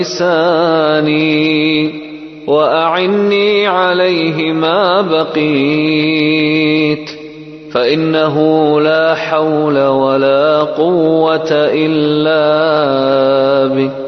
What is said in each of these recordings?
لساني وأعني عليه ما بقيت فإنه لا حول ولا قوة إلا بك.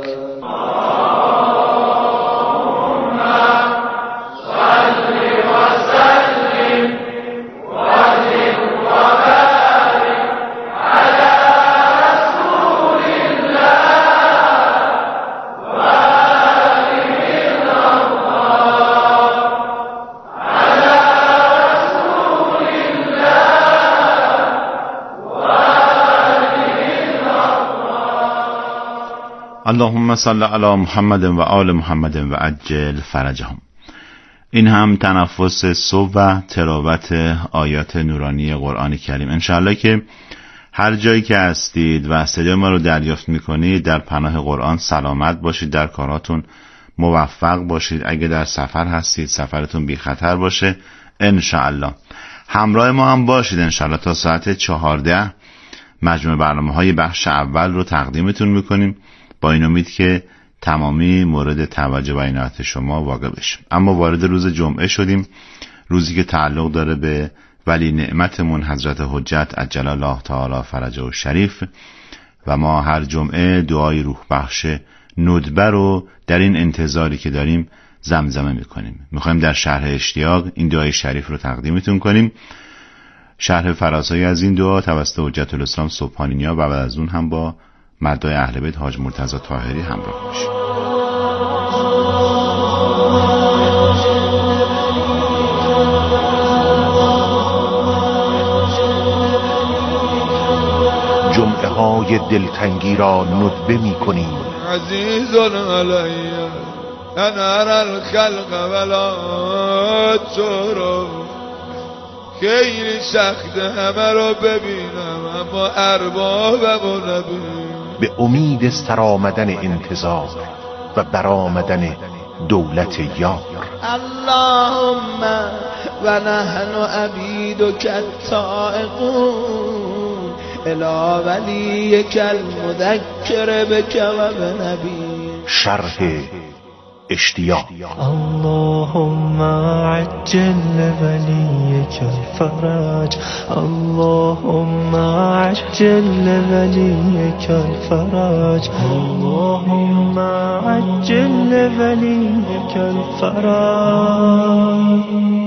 اللهم صل علی محمد و آل محمد و عجل فرجهم. این هم تنفس صبح و تلاوت آیات نورانی قرآن کریم. انشاءالله که هر جایی که هستید و صدای ما رو دریافت میکنید در پناه قرآن سلامت باشید، در کاراتون موفق باشید، اگه در سفر هستید سفرتون بی خطر باشه انشاءالله. همراه ما هم باشید انشاءالله تا ساعت 14 مجموع برنامه‌های بخش اول رو تقدیمتون میکنیم با این امید که تمامی مورد توجه و عنایت شما واقع بشیم. اما وارد روز جمعه شدیم، روزی که تعلق داره به ولی نعمتمون حضرت حجت عجل الله تعالی فرجه الشریف و ما هر جمعه دعای روح بخش ندبه رو در این انتظاری که داریم زمزمه میکنیم. میخوایم در شرح اشتیاق این دعای شریف رو تقدیمتون کنیم. شرح فرازهایی از این دعا توسط حجت الاسلام سبحانی و بعد از اون هم با مدعای اهل بیت حاج مرتضی طاهری همراه باشیم. جمعه های دلتنگی را ندبه می کنیم. عزیزون علی انا الخلق ولا ترو، خیلی سخت همه رو ببینم اما اربابمو نبینم. به امید سرآمدن انتظار و برآمدن دولت یار. اللهم و نحن عبیدک التائقون الی ولیک المذکر بک و بنبی. شرح اشتیاق. اللهم عجل لولیک الفرج، اللهم عجل لولیک الفرج، اللهم عجل لولیک الفرج.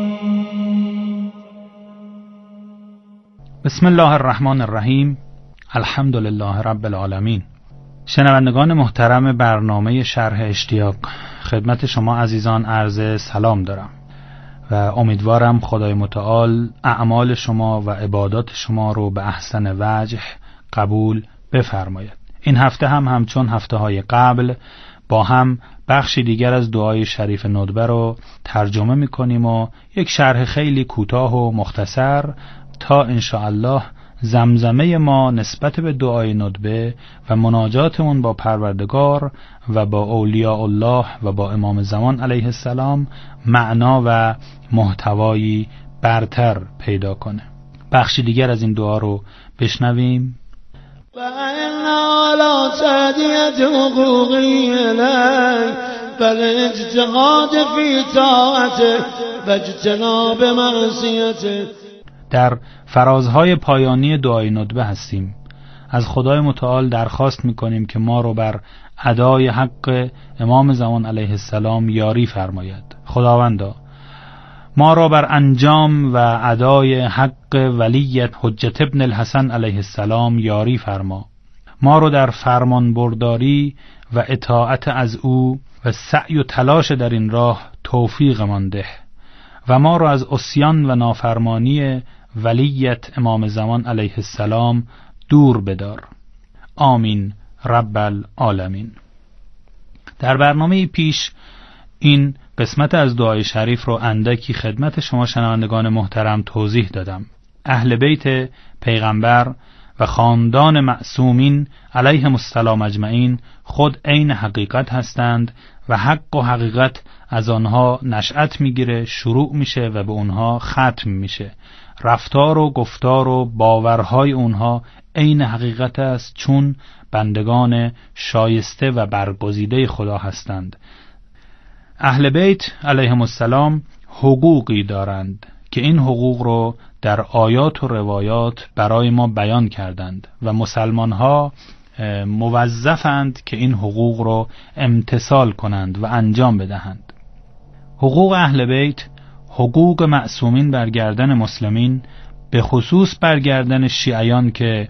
بسم الله الرحمن الرحیم. الحمد لله رب العالمین. شنوندگان محترم برنامه شرح اشتیاق، خدمت شما عزیزان عرض سلام دارم و امیدوارم خدای متعال اعمال شما و عبادات شما رو به احسن وجه قبول بفرماید. این هفته هم همچون هفته های قبل با هم بخشی دیگر از دعای شریف ندبه رو ترجمه میکنیم و یک شرح خیلی کوتاه و مختصر تا انشاءالله زمزمه ما نسبت به دعای ندبه و مناجاتمون با پروردگار و با اولیاء الله و با امام زمان علیه السلام معنا و محتوایی برتر پیدا کنه. بخشی دیگر از این دعا رو بشنویم. و انا لا تعدیت حقوقی الی بل اجتهاد فی طاعته و اجتناب معصیته. در فرازهای پایانی دعای ندبه هستیم. از خدای متعال درخواست میکنیم که ما رو بر ادای حق امام زمان علیه السلام یاری فرماید. خداوندا ما را بر انجام و ادای حق ولیت حجت ابن الحسن علیه السلام یاری فرما. ما رو در فرمان برداری و اطاعت از او و سعی و تلاش در این راه توفیق من ده و ما رو از عصیان و نافرمانی ولیت امام زمان علیه السلام دور بدار. آمین رب العالمین. در برنامه پیش این قسمت از دعای شریف رو اندکی خدمت شما شنوندگان محترم توضیح دادم. اهل بیت پیغمبر و خاندان معصومین علیهم السلام اجمعین خود عین حقیقت هستند و حق و حقیقت از آنها نشأت میگیره، شروع میشه و به اونها ختم میشه. رفتار و گفتار و باورهای اونها عین حقیقت است، چون بندگان شایسته و برگزیده خدا هستند. اهل بیت علیهم السلام حقوقی دارند که این حقوق رو در آیات و روایات برای ما بیان کردند و مسلمان ها موظفند که این حقوق رو امتثال کنند و انجام بدهند. حقوق اهل بیت حقوق معصومین بر گردن مسلمین، به خصوص بر گردن شیعیان که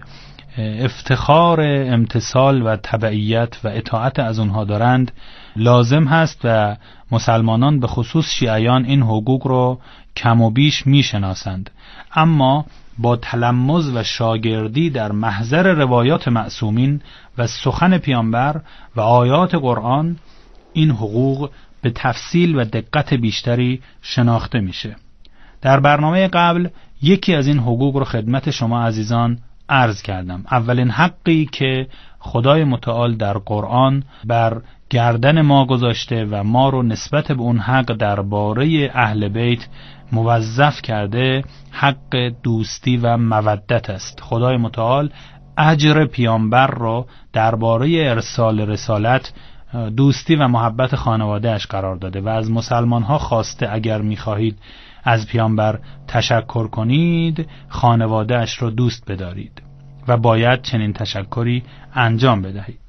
افتخار امتثال و تبعیت و اطاعت از اونها دارند لازم هست و مسلمانان به خصوص شیعیان این حقوق رو کم و بیش میشناسند، اما با تلمذ و شاگردی در محضر روایات معصومین و سخن پیامبر و آیات قرآن این حقوق به تفصیل و دقت بیشتری شناخته میشه. در برنامه قبل یکی از این حقوق رو خدمت شما عزیزان عرض کردم. اولین حقی که خدای متعال در قرآن بر گردن ما گذاشته و ما رو نسبت به اون حق درباره اهل بیت موظف کرده حق دوستی و مودت است. خدای متعال اجر پیامبر رو درباره ارسال رسالت دوستی و محبت خانواده اش قرار داده و از مسلمان ها خواسته اگر می‌خواهید از پیامبر تشکر کنید خانواده اش رو دوست بدارید و باید چنین تشکری انجام بدهید.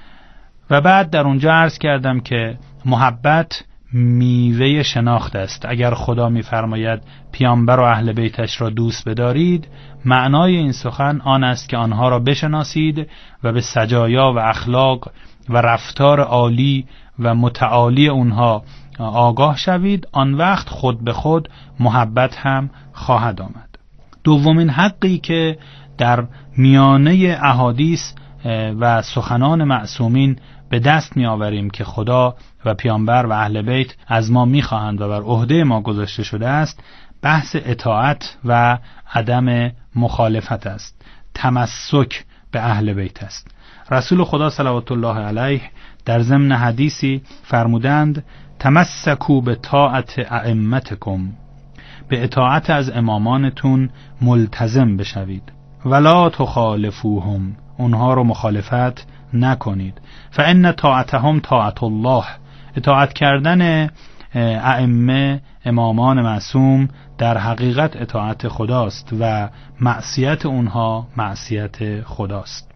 و بعد در اونجا عرض کردم که محبت میوه شناخت است. اگر خدا می‌فرماید پیامبر و اهل بیتش را دوست بدارید، معنای این سخن آن است که آنها را بشناسید و به سجایا و اخلاق و رفتار عالی و متعالی اونها آگاه شوید. آن وقت خود به خود محبت هم خواهد آمد. دومین حقی که در میانه احادیث و سخنان معصومین به دست می آوریم که خدا و پیامبر و اهل بیت از ما می خواهند و بر عهده ما گذاشته شده است، بحث اطاعت و عدم مخالفت است. تمسک به اهل بیت است. رسول خدا صلوات الله علیه در ضمن حدیثی فرمودند تمسکوا به طاعت ائمتکم، به اطاعت از امامانتون ملتزم بشوید، ولا تخالفوهم، اونها رو مخالفت نکنید. فان طاعتهم طاعت الله، اطاعت کردن ائمه امامان معصوم در حقیقت اطاعت خداست و معصیت اونها معصیت خداست.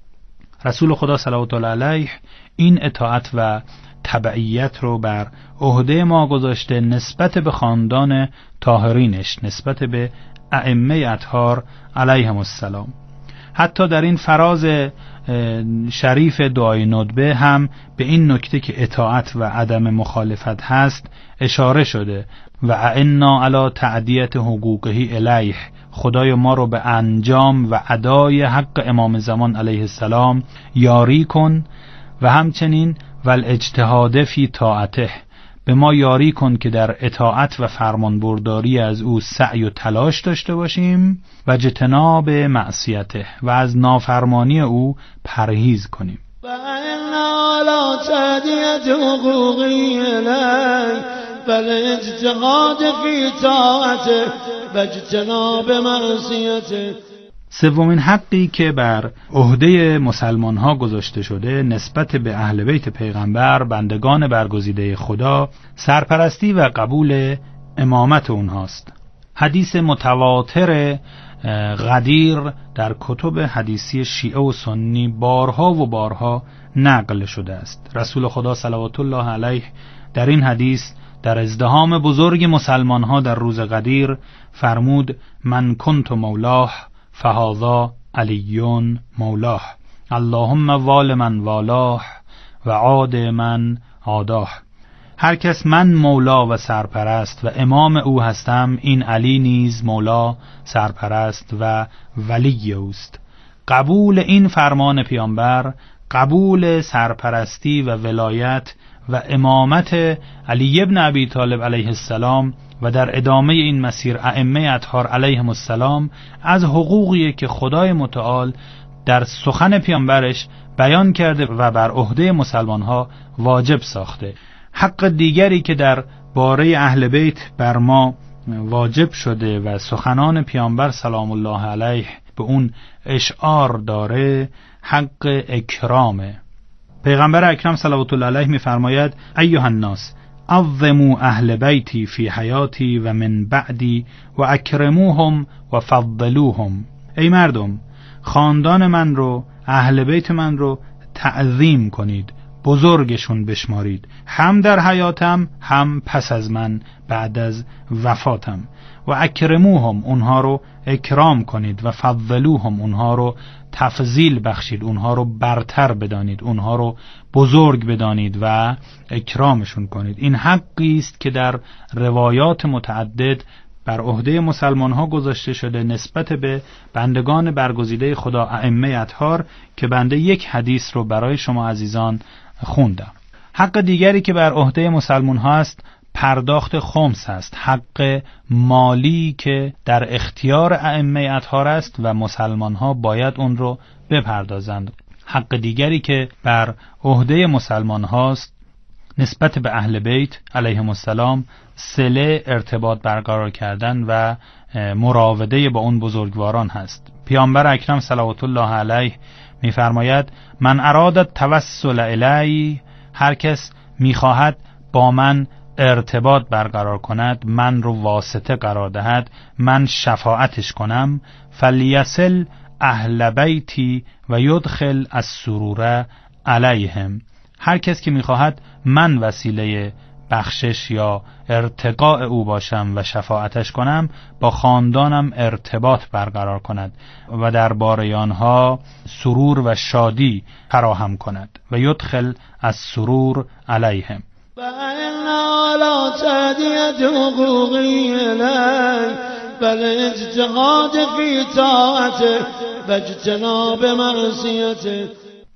رسول خدا صلوات الله علیه این اطاعت و تبعیت رو بر عهده ما گذاشته نسبت به خاندان طاهرینش، نسبت به ائمه اطهار علیهم السلام. حتی در این فراز شریف دعای ندبه هم به این نکته که اطاعت و عدم مخالفت هست اشاره شده و اعنا علی تعدیت حقوقه الیه، خدای ما رو به انجام و ادای حق امام زمان علیه السلام یاری کن و همچنین والاجتهاد فی طاعته، به ما یاری کن که در اطاعت و فرمانبرداری از او سعی و تلاش داشته باشیم و اجتناب معصیته و از نافرمانی او پرهیز کنیم. فإنا لا تعدیت حقوقی الی بل اجتهاد فی طاعته و اجتناب معصیته. سومین حقی که بر عهده مسلمان ها گذاشته شده نسبت به اهل بیت پیغمبر، بندگان برگزیده خدا، سرپرستی و قبول امامت اونهاست. حدیث متواتر غدیر در کتب حدیثی شیعه و سنی بارها و بارها نقل شده است. رسول خدا صلوات الله علیه در این حدیث در ازدحام بزرگ مسلمان ها در روز غدیر فرمود من کنت مولاه فهذا علی مولاه، اللهم وال من والاه و عاد من عاداه. هر کس من مولا و سرپرست و امام او هستم، این علی نیز مولا، سرپرست و ولی اوست. قبول این فرمان پیامبر، قبول سرپرستی و ولایت و امامت علی ابن ابی طالب علیه السلام و در ادامه این مسیر ائمه اطهار علیهم السلام از حقوقی که خدای متعال در سخن پیامبرش بیان کرده و بر عهده مسلمانها واجب ساخته. حق دیگری که در باره اهل بیت بر ما واجب شده و سخنان پیامبر سلام الله علیه به اون اشعار داره حق اکرامه. پیغمبر اکرم صلوات الله علیه می‌فرماید ایها الناس عظموا اهل بیتی فی حیاتی و من بعدی و اکرموهم و فضلوهم. ای مردم، خاندان من رو، اهل بیت من رو تعظیم کنید، بزرگشون بشمارید، هم در حیاتم هم پس از من بعد از وفاتم. و اکرموهم، اونها رو اکرام کنید، و فضلوهم، اونها رو تفضیل بخشید، اونها رو برتر بدانید، اونها رو بزرگ بدانید و اکرامشون کنید. این حقی است که در روایات متعدد بر عهده مسلمان ها گذاشته شده نسبت به بندگان برگزیده خدا ائمه اطهار، که بنده یک حدیث رو برای شما عزیزان خوندم. حق دیگری که بر عهده مسلمان ها است پرداخت خمس است، حق مالی که در اختیار ائمه اطهار است و مسلمان ها باید اون رو بپردازند. حق دیگری که بر عهده مسلمان هاست نسبت به اهل بیت علیهم السلام صله، ارتباط برقرار کردن و مراوده با اون بزرگواران هست. پیامبر اکرم صلوات الله علیه می‌فرماید من اراد توسل الی، هر کس می‌خواهد با من ارتباط برقرار کند، من رو واسطه قرار دهد، من شفاعتش کنم، فلیصل اهل بیتی و یدخل السرور علیهم. هر کس که میخواهد من وسیله بخشش یا ارتقاء او باشم و شفاعتش کنم، با خاندانم ارتباط برقرار کند و درباره آنها سرور و شادی فراهم کند. و یدخل السرور علیهم. فإن على تهدية حقوقي إليه فالاجتهاد في طاعته واجتناب معصيته.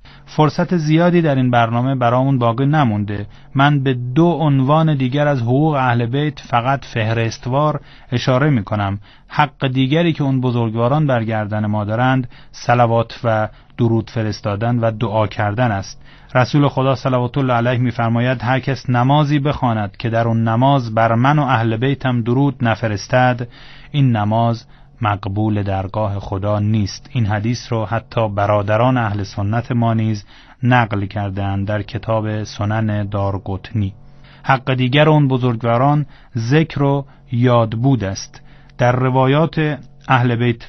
فرصت زیادی در این برنامه برامون باقی نمونده. من به 2 عنوان دیگر از حقوق اهل بیت فقط فهرستوار اشاره می کنم. حق دیگری که اون بزرگواران بر گردن ما دارند صلوات و درود فرستادن و دعا کردن است. رسول خدا صلوات الله علیه می‌فرماید هر کس نمازی بخواند که در اون نماز بر من و اهل بیتم درود نفرستد، این نماز مقبول درگاه خدا نیست. این حدیث رو حتی برادران اهل سنت ما نیز نقل کردند در کتاب سنن دارقطنی. حق دیگر اون بزرگواران ذکر و یادبود است. در روایات اهل بیت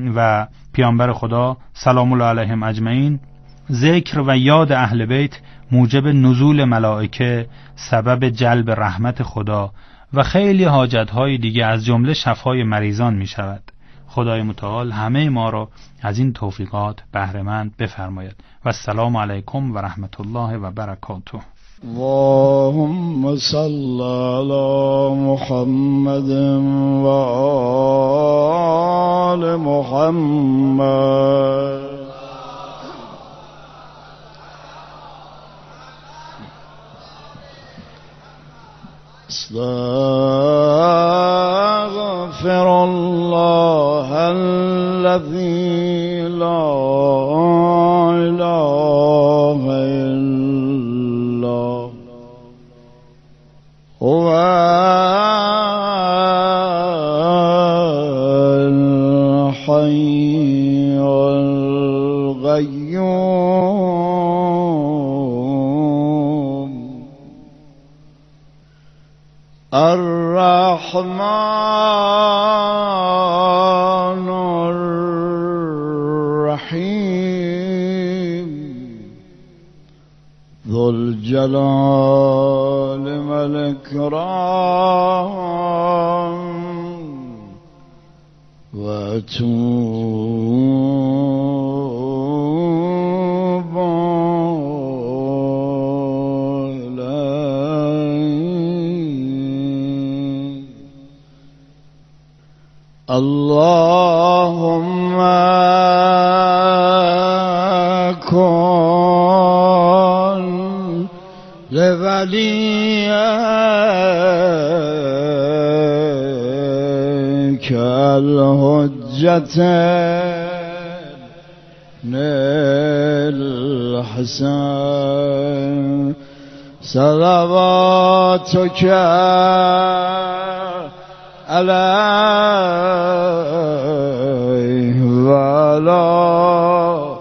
و پیامبر خدا سلام الله علیهم اجمعین، ذکر و یاد اهل بیت موجب نزول ملائکه، سبب جلب رحمت خدا و خیلی حاجت‌های دیگه از جمله شفای مریضان می شود. خدای متعال همه ما را از این توفیقات بهره‌مند بفرماید. و السلام علیکم و رحمت الله و برکاته. اللهم صل على محمد و آل محمد. استغفر الله الذي لا اله الا هو الحي القيوم الرحمن الرحيم ذو الجلال والإكرام وتوب اللهم كن لوليك الحجة الحسن صلواتك عليه ولا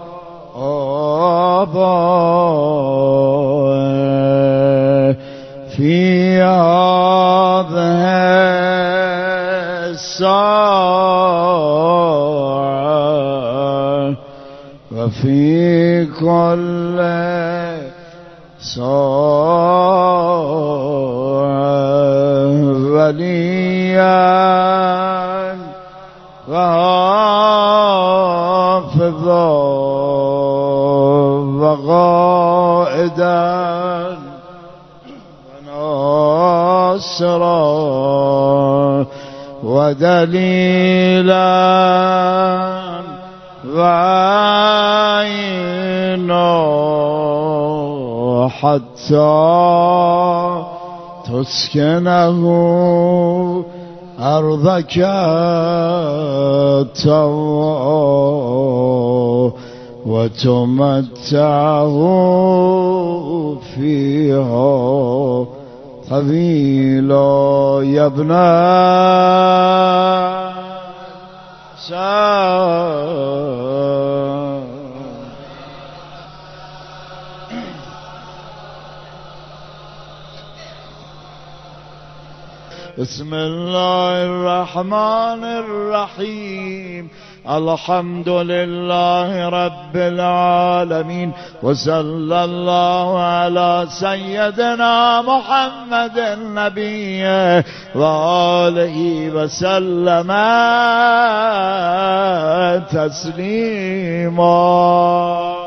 آبائه في هذه الساعة وفي كل ساعة وليا وحافظا وقائدا وناصرا ودليلا وعينا حتى تسكنه أرضك طوعا وتمتعه فيها طويلا يا ابن بسم الله الرحمن الرحيم الحمد لله رب العالمين وصلى الله على سيدنا محمد النبي وآله وسلم تسليما.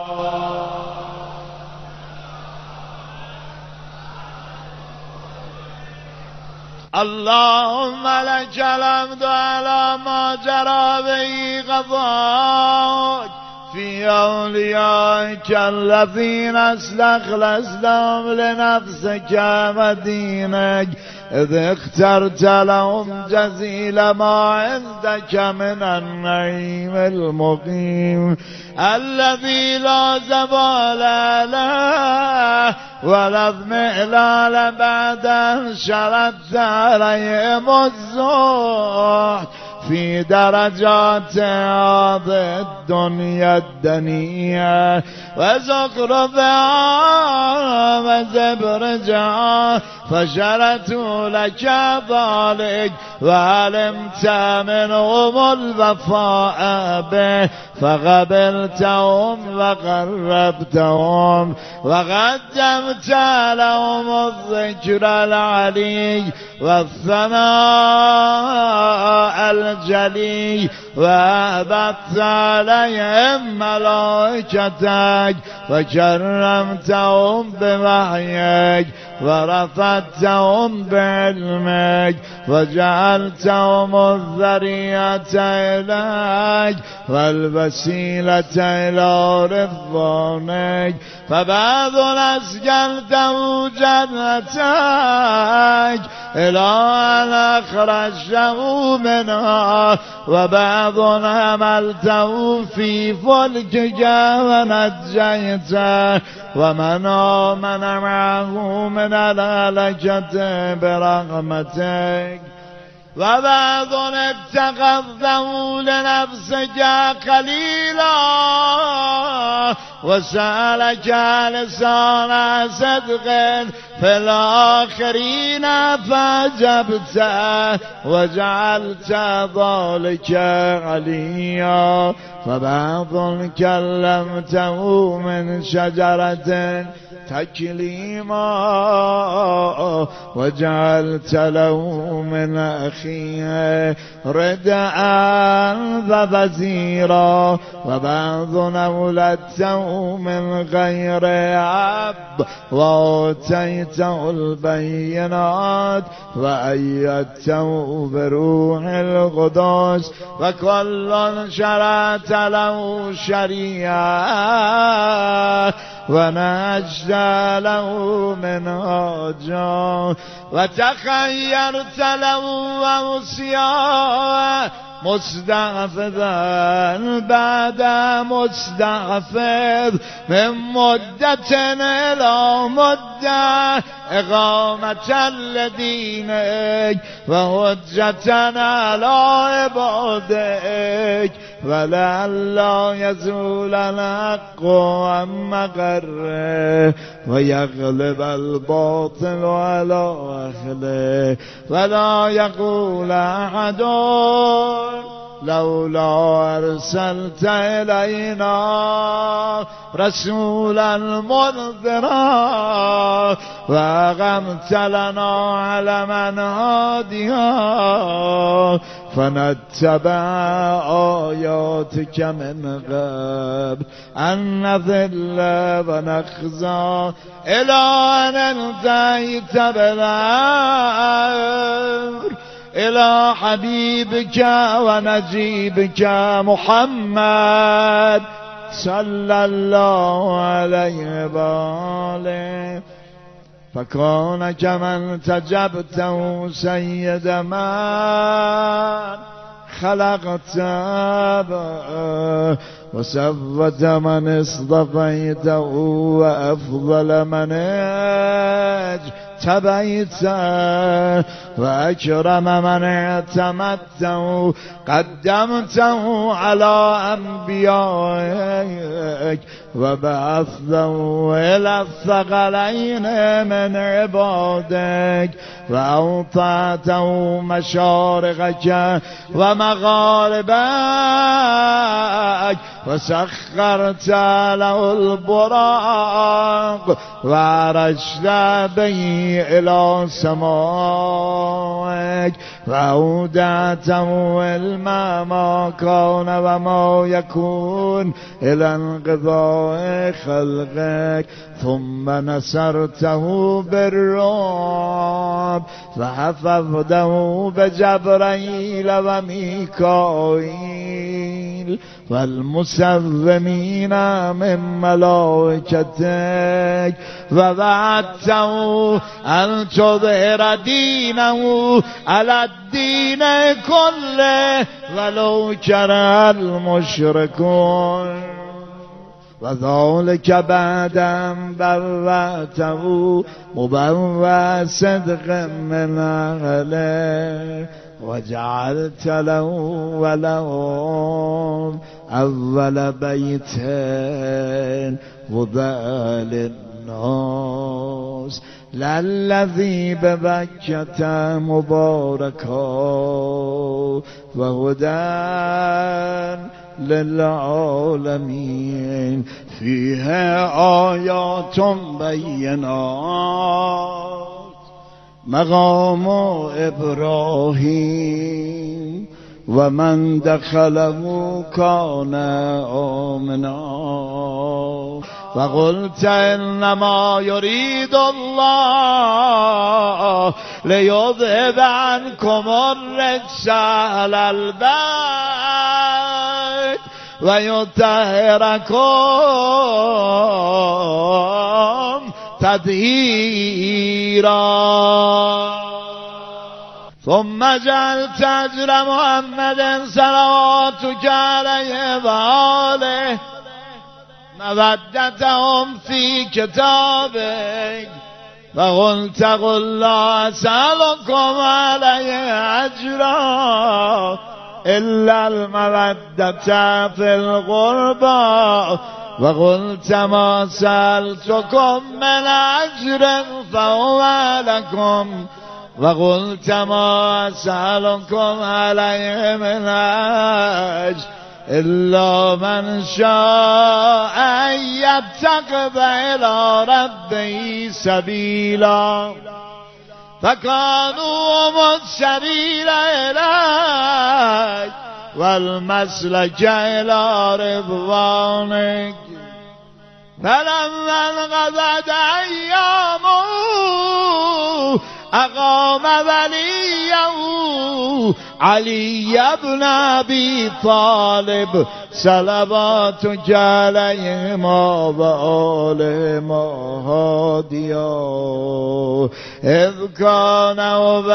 اللهم لك الحمد على ما جرى به قضاءك في أوليائك الذين استخلصتهم لنفسك ودينك إذ اخترت لهم جزيل ما عندك من النعيم المقيم الذي لا زوال له ولا اضمحلال بعد أن شردت عليهم الزهد في درجات هذه الدنيا الدنيا وزخرفها وزبرجها فشرتوا لك ذلك وعلمت منهم الوفاء به فقبلتهم وقربتهم وقدمت لهم الذكر العلي والثناء الجلي وأبث عليهم ملائكتك وكرمتهم بوحيك ورفعتهم بعلمك وجعلتهم الذرية إليك والوسيلة إلى رضوانك فبعض أسكنته جنتك إلى أن أخرجته منها وبعض حملته في فلكك ونجيته ومن آمن معه من الهلكة برحمتك وبعض اتخذته لنفسك خليلا وسألك لسان صدق في الآخرين فأجبته وجعلت ذلك عليا فبعض كلمته من شجرة تكليما وجعلت له من أخيه ردعا ووزيرا وبعض أولدته من غير عب وآتيته البينات وأيدته بروح القدس وكل شرعت له شريعة ونجد له منهاجا وتخيرت له ووصيا مستحفظا بعد مستحفظ من مدة إلى مدة إقامة لدينك وحجة على عبادك ولئلا يزول الحق عن مقره ويغلب الباطل على أهله ولا يقول أحد لولا أرسلت إلينا رسولا منذرا وأقمت لنا على من هاديا فنتبع آياتك من قبل أن نذل ونخزى إلى أن انتهيت بالأمر إلى حبيبك ونجيبك محمد صلى الله عليه وآله فكان كمن تجبته سيد من خلقت وسوت من اصطفيته وأفضل من اجتبيته وأكرم من اعتمدته قدمته على أنبيائك وبعثته إلى الثقلين من عبادك وأوطعته مشارقك ومغاربك وسخرت له البراق وعرجت به إلى سمائك وأودعته الماء ما كان وما يكون إلى انقضاء خلقك ثم نصرته بالرعب فحفظته بجبريل وميكائيل والمسومين من ملائكتك ووعدته أن تظهر دينه على الدين كله ولو كره المشركون وذلك بعد أن بوأته مبوأ صدق من أهله وجعلت له ولهم أول بيت وضع للناس للذي ببكة مباركا وهدى للعالمين فيها آيات بينات مقام إبراهيم ومن دخله كان آمنا وقلت إنما يريد الله ليذهب عنكم الرجس أهل البيت ويطهركم تطهيرا ثم جعلت أجر محمد صلواتك عليه وآله مودتهم في كتابك فقلت قل لا أسألكم عليه أجرا إلا المودة في القربى وقلت ما سألتكم من أجر فهو لكم وقلت ما أسألكم عليه من أجر إلا من شاء أن يتخذ إلى ربه سبيلا فكانوا هم السبيل إليك والمسلك إلى رضوانك فلما انقضت أيامه أقام وليه علي بن أبي طالب صلواتك عليهما وآلهما هاديا إذ كان هو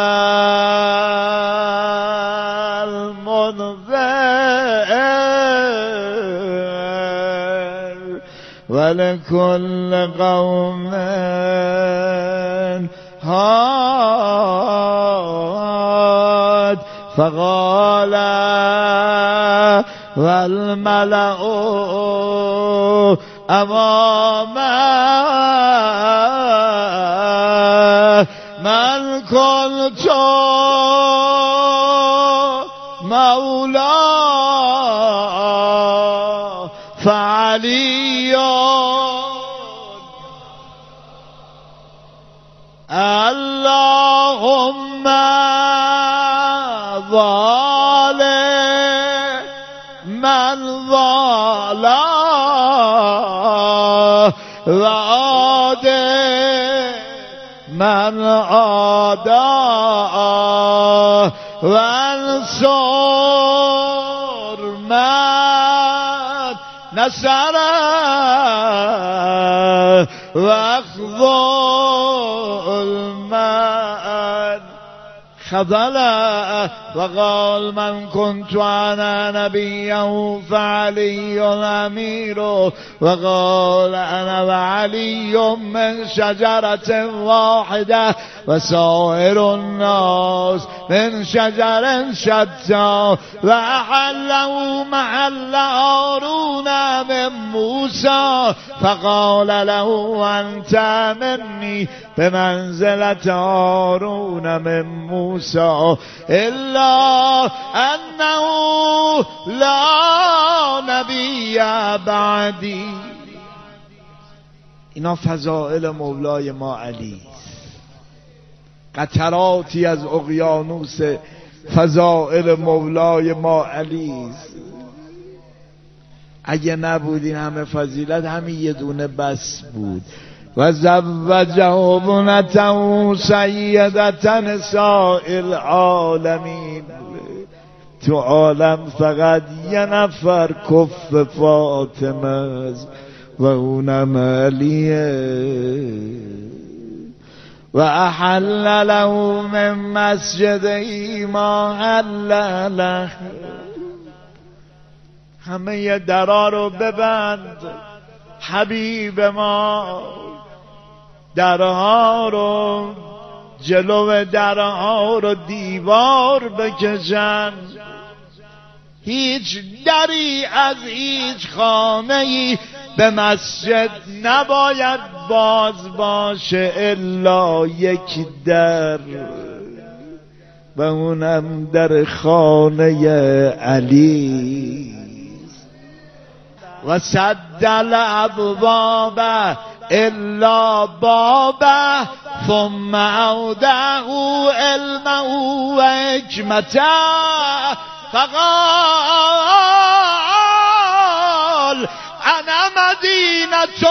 المنذر ولكل قوم هاد فقال والملأ أمامه من كنت مولاه فعلي اللهم ظالم من ظلاه وعادل من عاداه وانصر من نصره واخذل من خذله وقال من كنت انا نبيا فعلي الامير وقال انا وعلي من شجرة واحدة وسائر الناس من شجر شتى وأحله محل هارون من موسى فقال له أنت مني بمنزلة هارون من موسى إلا أنه لا نبي بعدی. اینا فضائل مولای ما علی، قطراتی از اقیانوس فضائل مولای ما علی. اگه نبود این همه فضیلت همین یه دونه بس بود. و زوجه ابنته سیدة نساء العالمین. تو عالم فقط یه نفر کف فاطمه است و اونم علیه. و احل له من مسجدی ما حل له. همه ی درا رو ببند حبیب ما، درها رو جلو درها رو دیوار بکشن. هیچ دری از هیچ خانه‌ای به مسجد نباید باز باشه الا یک در و اونم در خانه علی. و سد الابواب الا بابه ثم اودعه علمه و حکمته فقال انا مدینة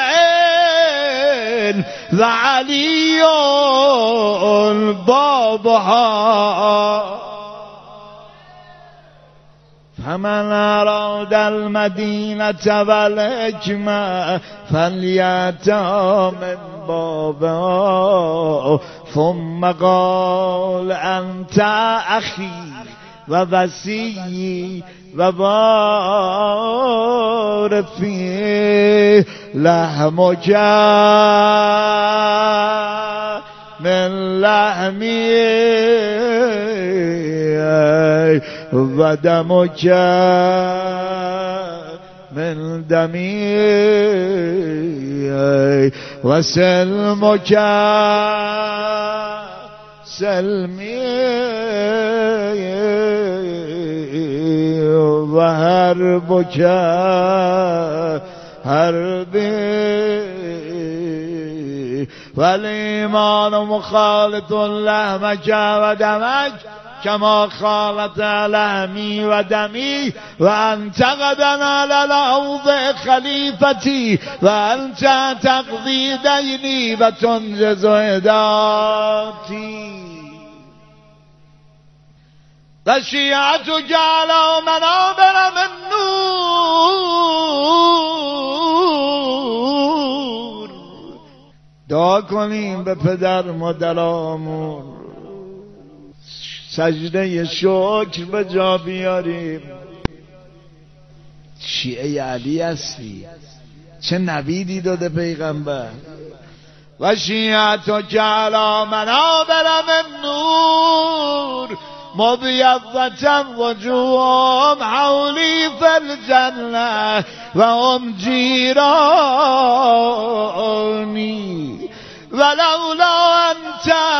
العلم و علی بابها. فمن اراد المدینة والحکمة فلیأتها من بابها. ثم قال انت اخی و وصی و وارثی لحمک من لحمی و دمک من دمی و سلمک سلمی و حربک حربی. والایمان مخالط لحمک و دمک کما خالط لحمی و دمی و انت غدا علی الارض خلیفتی و انت تقضی دینی و تنجز هداتی. و شیعتک علی منابر من نور. دعا کنیم به پدر مادرامون، سجده شکر به جا بیاریم. شیعه علی هستی، چه نویدی داده پیغمبر. و شیعتک علی منابر من نور مبيضة وجوههم حولي في الجنة وهم جيراني ولولا أنت